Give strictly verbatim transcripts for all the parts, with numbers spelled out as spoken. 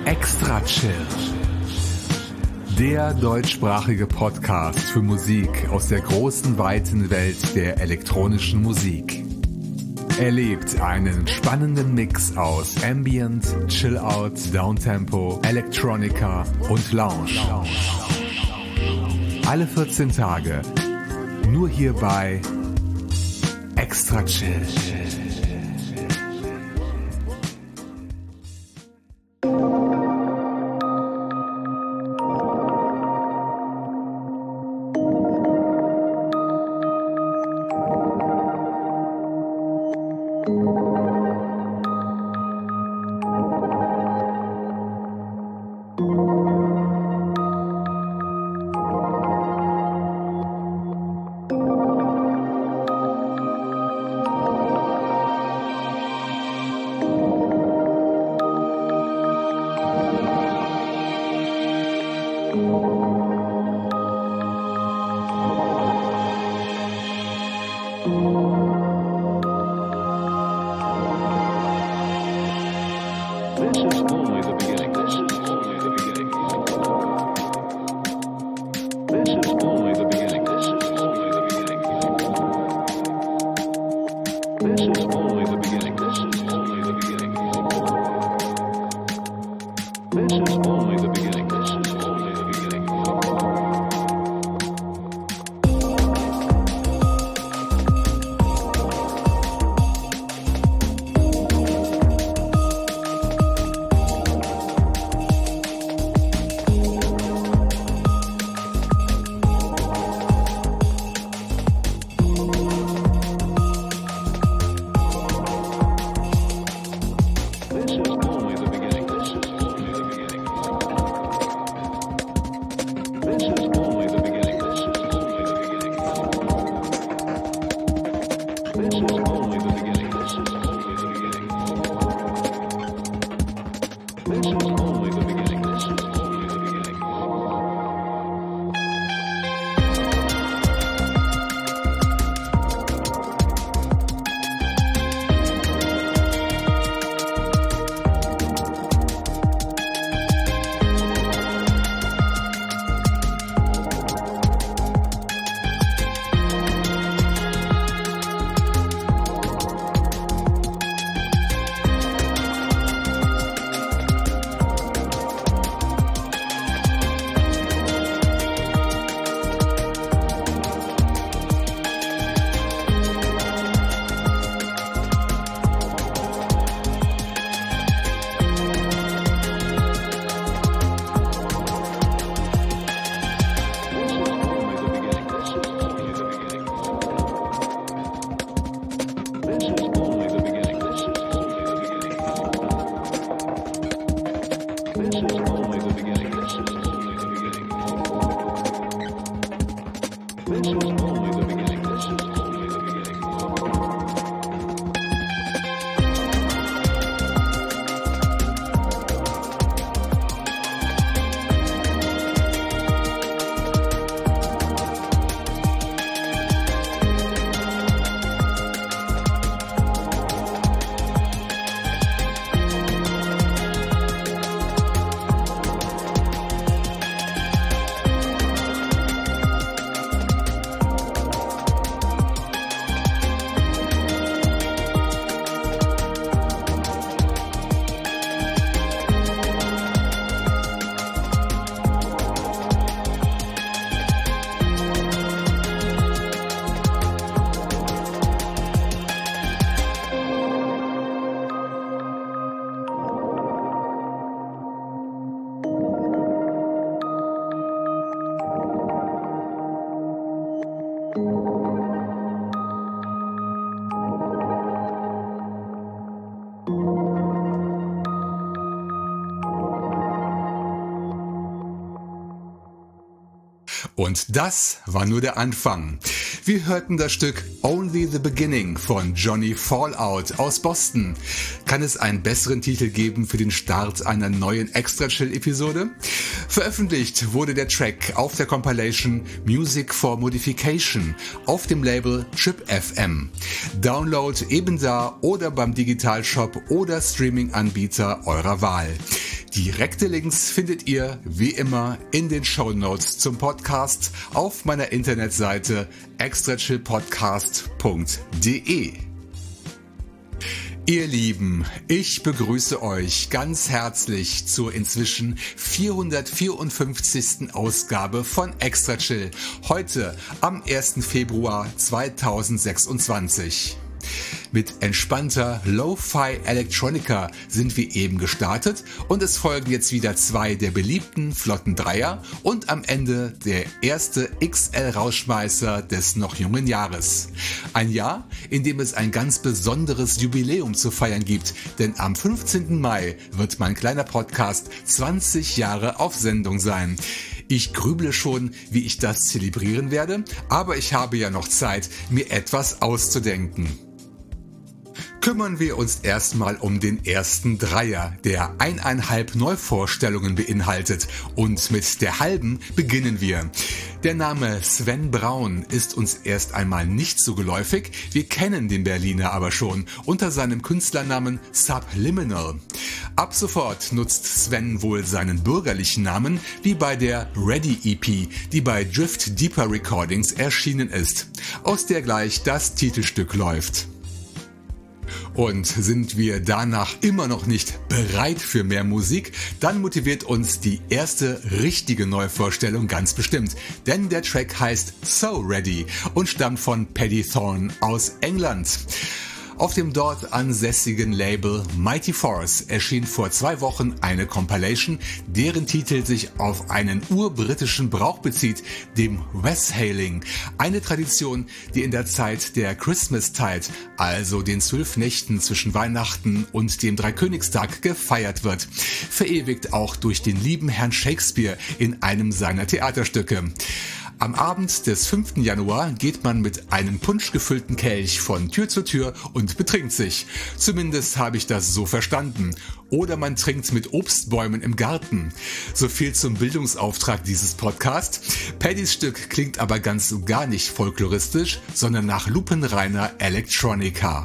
Extra Chill. Der deutschsprachige Podcast für Musik aus der großen, weiten Welt der elektronischen Musik. Erlebt einen spannenden Mix aus Ambient, Chill-Out, Downtempo, Electronica und Lounge. Alle vierzehn Tage, nur hier bei Extra Chill. Und das war nur der Anfang. Wir hörten das Stück Only the Beginning von Johnny Fallout aus Boston. Kann es einen besseren Titel geben für den Start einer neuen Extra-Chill-Episode? Veröffentlicht wurde der Track auf der Compilation Music for Modification auf dem Label Trip F M. Download eben da oder beim Digitalshop oder Streaming-Anbieter eurer Wahl. Direkte Links findet ihr wie immer in den Shownotes zum Podcast auf meiner Internetseite extra chill podcast punkt de. Ihr Lieben, ich begrüße euch ganz herzlich zur inzwischen vierhundertvierundfünfzigsten Ausgabe von Extra Chill, heute am ersten Februar zweitausendsechsundzwanzig. Mit entspannter Lo-Fi Electronica sind wir eben gestartet und es folgen jetzt wieder zwei der beliebten flotten Dreier und am Ende der erste X L-Rausschmeißer des noch jungen Jahres. Ein Jahr, in dem es ein ganz besonderes Jubiläum zu feiern gibt, denn am fünfzehnten Mai wird mein kleiner Podcast zwanzig Jahre auf Sendung sein. Ich grüble schon, wie ich das zelebrieren werde, aber ich habe ja noch Zeit, mir etwas auszudenken. Kümmern wir uns erstmal um den ersten Dreier, der eineinhalb Neuvorstellungen beinhaltet. Und mit der halben beginnen wir. Der Name Sven Braun ist uns erst einmal nicht so geläufig, wir kennen den Berliner aber schon unter seinem Künstlernamen Subliminal. Ab sofort nutzt Sven wohl seinen bürgerlichen Namen, wie bei der Ready E P, die bei Drift Deeper Recordings erschienen ist, aus der gleich das Titelstück läuft. Und sind wir danach immer noch nicht bereit für mehr Musik, dann motiviert uns die erste richtige Neuvorstellung ganz bestimmt. Denn der Track heißt So Ready und stammt von Paddy Thorne aus England. Auf dem dort ansässigen Label Mighty Force erschien vor zwei Wochen eine Compilation, deren Titel sich auf einen urbritischen Brauch bezieht, dem Weshailing. Eine Tradition, die in der Zeit der Christmastide, also den zwölf Nächten zwischen Weihnachten und dem Dreikönigstag, gefeiert wird. Verewigt auch durch den lieben Herrn Shakespeare in einem seiner Theaterstücke. Am Abend des fünften Januar geht man mit einem punschgefüllten Kelch von Tür zu Tür und betrinkt sich. Zumindest habe ich das so verstanden. Oder man trinkt mit Obstbäumen im Garten. So viel zum Bildungsauftrag dieses Podcasts. Paddys Stück klingt aber ganz und gar nicht folkloristisch, sondern nach lupenreiner Electronica.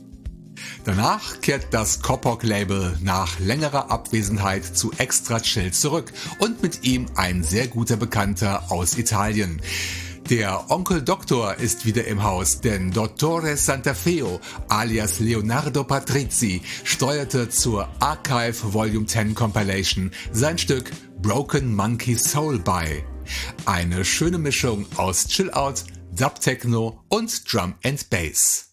Danach kehrt das Kopok-Label nach längerer Abwesenheit zu Extra Chill zurück und mit ihm ein sehr guter Bekannter aus Italien. Der Onkel Doktor ist wieder im Haus, denn Dottore Santafeo alias Leonardo Patrizi steuerte zur Archive Volume zehn Compilation sein Stück Broken Monkey Soul bei. Eine schöne Mischung aus Chill-Out, Dub-Techno und Drum and Bass.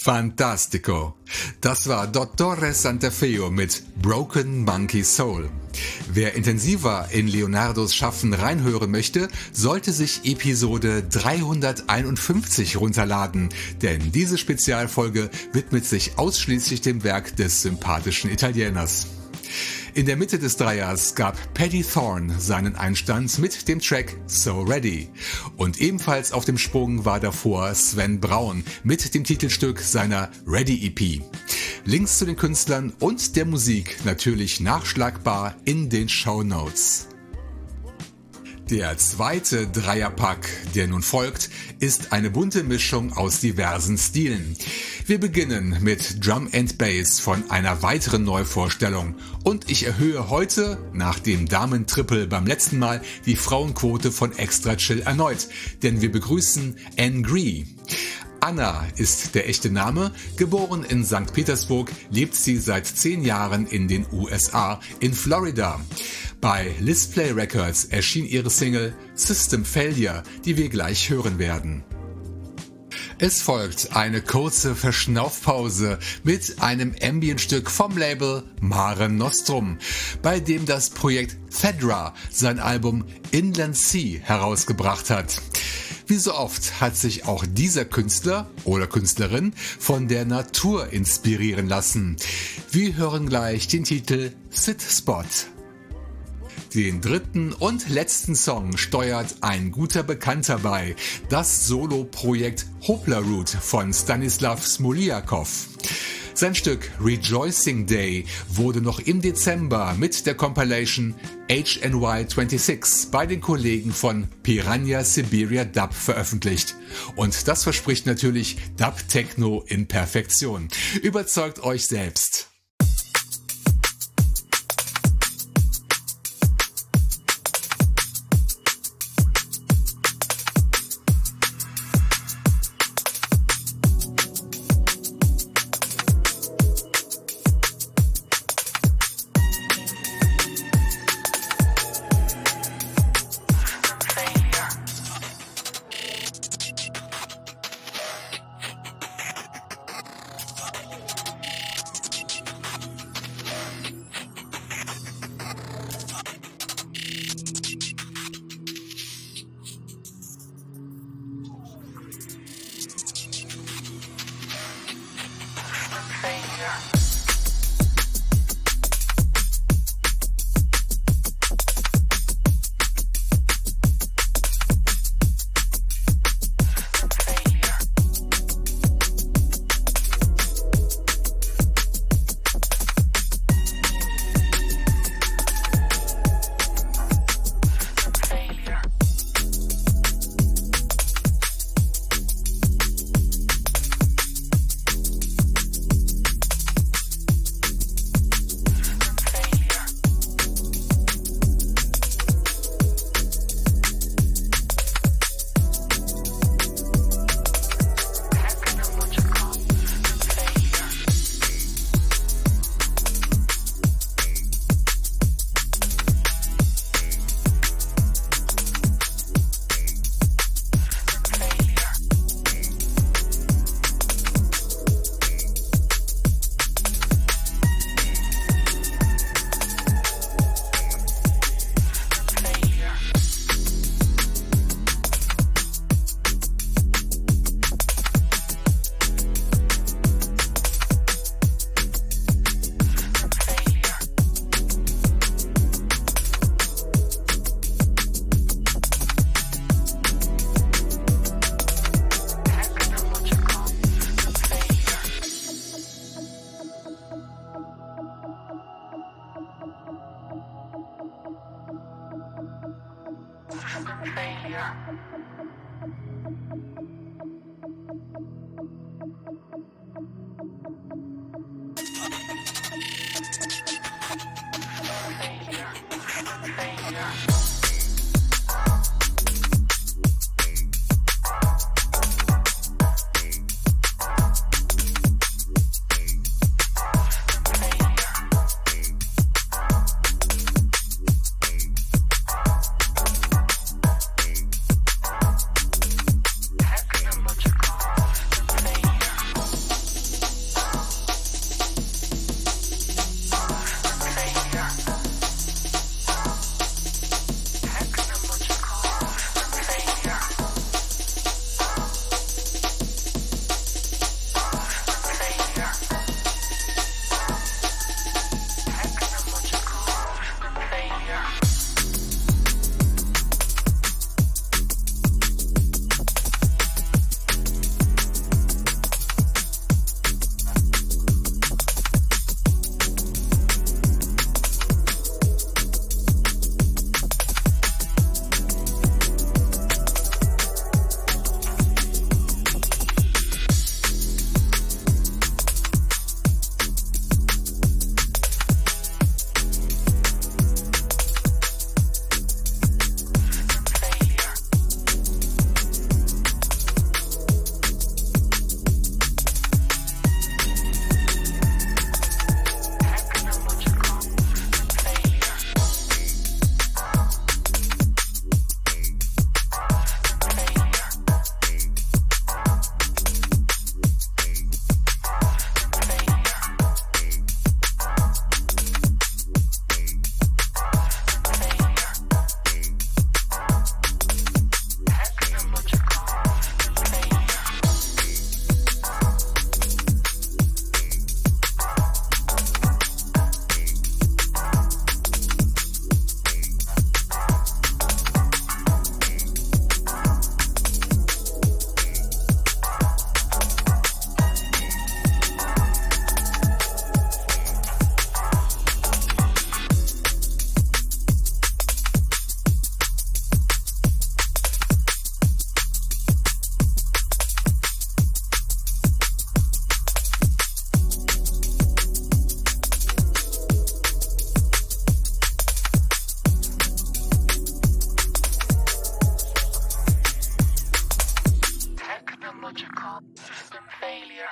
Fantastico. Das war Dottore Santafeo mit Broken Monkey Soul. Wer intensiver in Leonardos Schaffen reinhören möchte, sollte sich Episode dreihunderteinundfünfzig runterladen, denn diese Spezialfolge widmet sich ausschließlich dem Werk des sympathischen Italieners. In der Mitte des Dreiers gab Paddy Thorne seinen Einstand mit dem Track So Ready. Und ebenfalls auf dem Sprung war davor Sven Braun mit dem Titelstück seiner Ready E P. Links zu den Künstlern und der Musik natürlich nachschlagbar in den Shownotes. Der zweite Dreierpack, der nun folgt, ist eine bunte Mischung aus diversen Stilen. Wir beginnen mit Drum and Bass von einer weiteren Neuvorstellung und ich erhöhe heute, nach dem Damen-Triple beim letzten Mal, die Frauenquote von Extra Chill erneut, denn wir begrüßen Anne Gree. Anna ist der echte Name, geboren in Sankt Petersburg, lebt sie seit zehn Jahren in den U S A, in Florida. Bei Lisplay Records erschien ihre Single System Failure, die wir gleich hören werden. Es folgt eine kurze Verschnaufpause mit einem Ambient-Stück vom Label Mare Nostrum, bei dem das Projekt Fedra sein Album Inland Sea herausgebracht hat. Wie so oft hat sich auch dieser Künstler oder Künstlerin von der Natur inspirieren lassen. Wir hören gleich den Titel Sit Spot. Den dritten und letzten Song steuert ein guter Bekannter bei, das Solo-Projekt Hopla Root von Stanislav Smoliakov. Sein Stück Rejoicing Day wurde noch im Dezember mit der Compilation H N Y sechsundzwanzig bei den Kollegen von Piranha Siberia Dub veröffentlicht. Und das verspricht natürlich Dub-Techno in Perfektion. Überzeugt euch selbst. Technological system failure.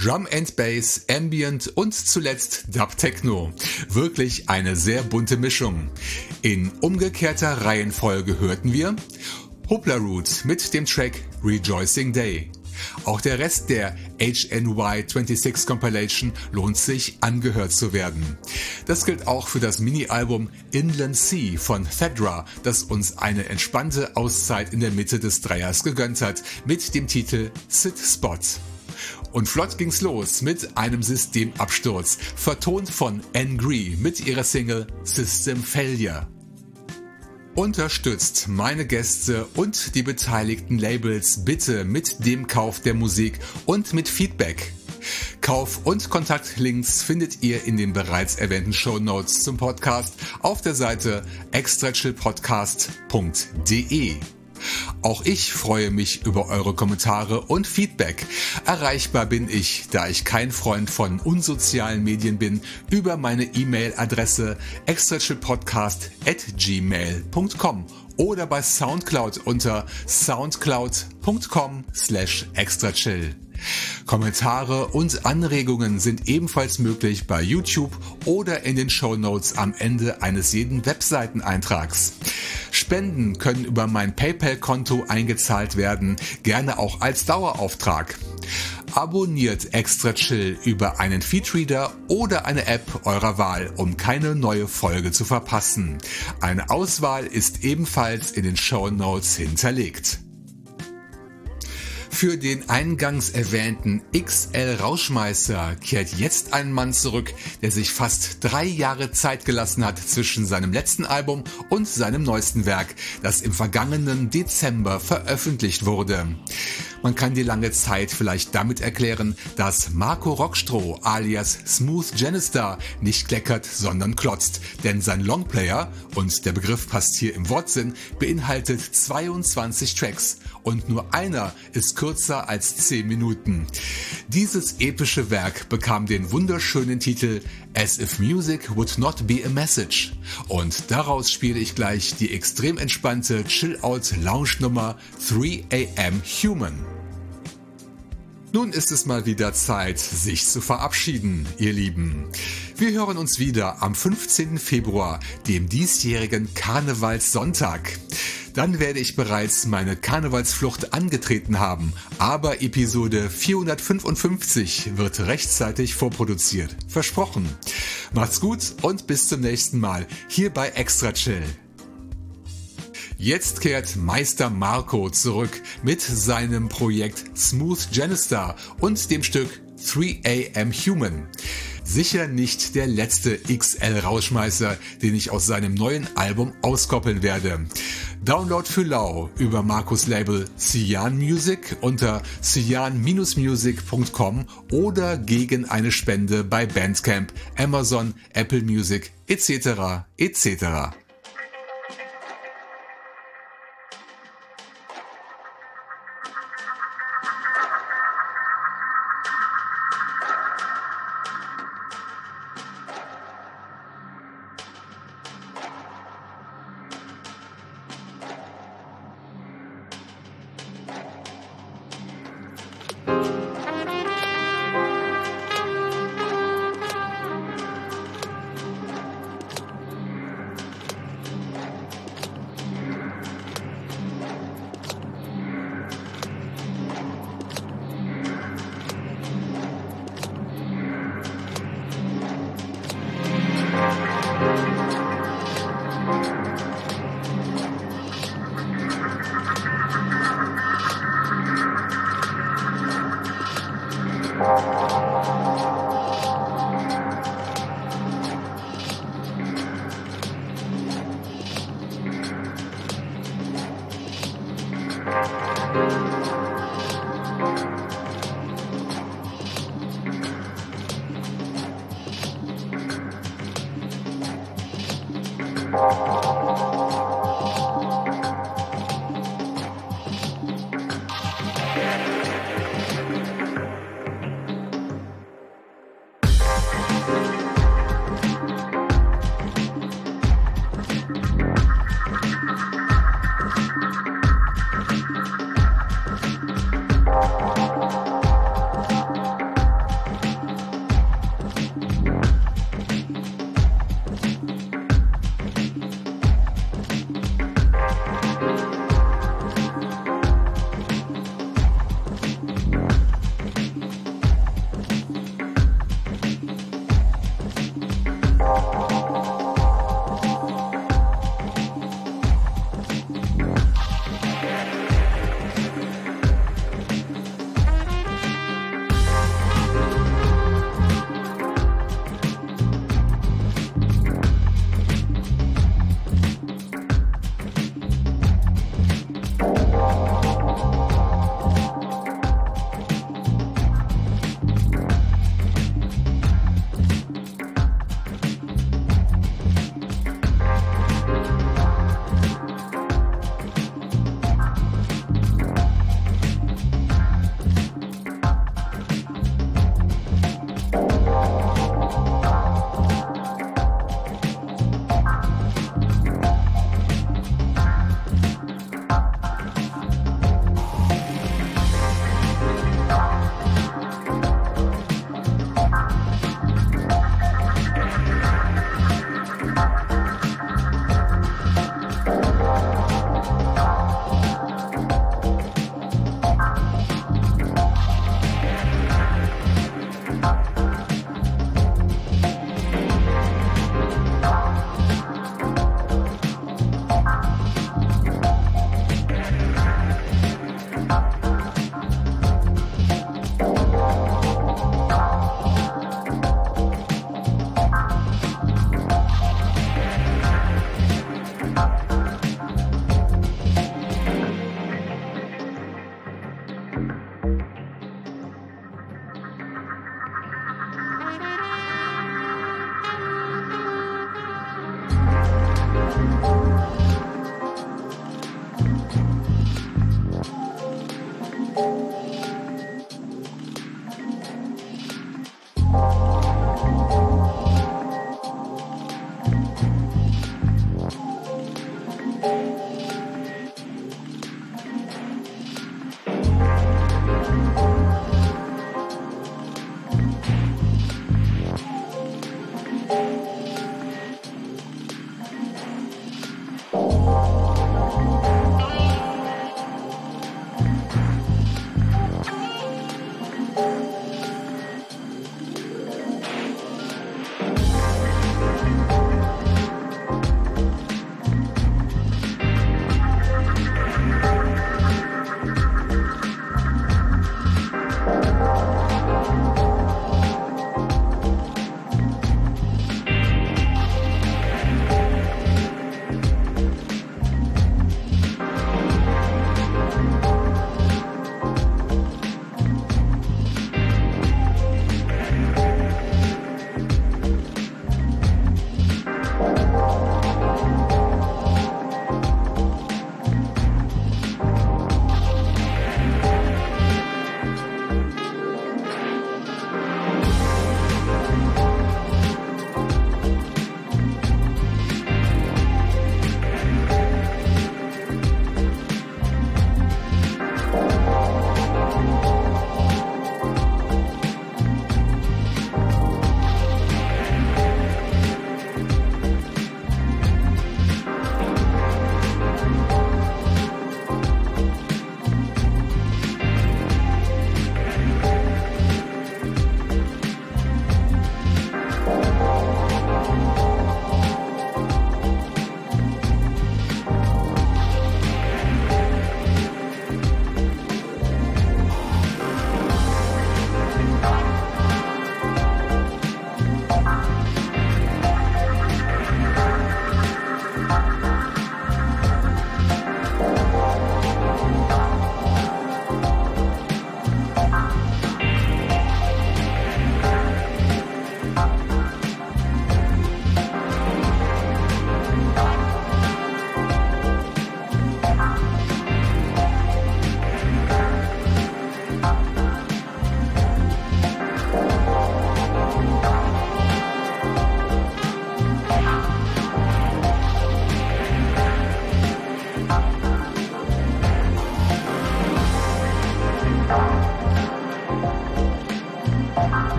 Drum and Bass, Ambient und zuletzt Dub Techno. Wirklich eine sehr bunte Mischung. In umgekehrter Reihenfolge hörten wir Hoopla Root mit dem Track Rejoicing Day. Auch der Rest der H N Y sechsundzwanzig Compilation lohnt sich, angehört zu werden. Das gilt auch für das Mini-Album Inland Sea von Thedra, das uns eine entspannte Auszeit in der Mitte des Dreiers gegönnt hat, mit dem Titel Sit Spot. Und flott ging's los mit einem Systemabsturz, vertont von Angry mit ihrer Single System Failure. Unterstützt meine Gäste und die beteiligten Labels bitte mit dem Kauf der Musik und mit Feedback. Kauf- und Kontaktlinks findet ihr in den bereits erwähnten Shownotes zum Podcast auf der Seite extra chill podcast punkt de. Auch ich freue mich über eure Kommentare und Feedback. Erreichbar bin ich, da ich kein Freund von unsozialen Medien bin, über meine E-Mail-Adresse extra chill podcast at gmail punkt com oder bei Soundcloud unter soundcloud punkt com slash extrachill. Kommentare und Anregungen sind ebenfalls möglich bei YouTube oder in den Shownotes am Ende eines jeden Webseiteneintrags. Spenden können über mein PayPal-Konto eingezahlt werden, gerne auch als Dauerauftrag. Abonniert Extra Chill über einen Feedreader oder eine App eurer Wahl, um keine neue Folge zu verpassen. Eine Auswahl ist ebenfalls in den Shownotes hinterlegt. Für den eingangs erwähnten X L-Rauschmeißer kehrt jetzt ein Mann zurück, der sich fast drei Jahre Zeit gelassen hat zwischen seinem letzten Album und seinem neuesten Werk, das im vergangenen Dezember veröffentlicht wurde. Man kann die lange Zeit vielleicht damit erklären, dass Marco Rockstroh alias Smooth Janister nicht kleckert, sondern klotzt, denn sein Longplayer, und der Begriff passt hier im Wortsinn, beinhaltet zweiundzwanzig Tracks und nur einer ist kürzer als zehn Minuten. Dieses epische Werk bekam den wunderschönen Titel As if Music Would Not Be a Message und daraus spiele ich gleich die extrem entspannte Chill-Out-Lounge-Nummer three a m Human. Nun ist es mal wieder Zeit, sich zu verabschieden, ihr Lieben. Wir hören uns wieder am fünfzehnten Februar, dem diesjährigen Karnevalssonntag. Dann werde ich bereits meine Karnevalsflucht angetreten haben, aber Episode vierhundertfünfundfünfzig wird rechtzeitig vorproduziert. Versprochen. Macht's gut und bis zum nächsten Mal hier bei Extra Chill. Jetzt kehrt Meister Marco zurück mit seinem Projekt Smooth Janister und dem Stück three a m Human. Sicher nicht der letzte X L-Rauschmeißer, den ich aus seinem neuen Album auskoppeln werde. Download für lau über Marcos Label Cyan Music unter cyan dash music punkt com oder gegen eine Spende bei Bandcamp, Amazon, Apple Music et cetera et cetera.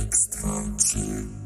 Extra chill.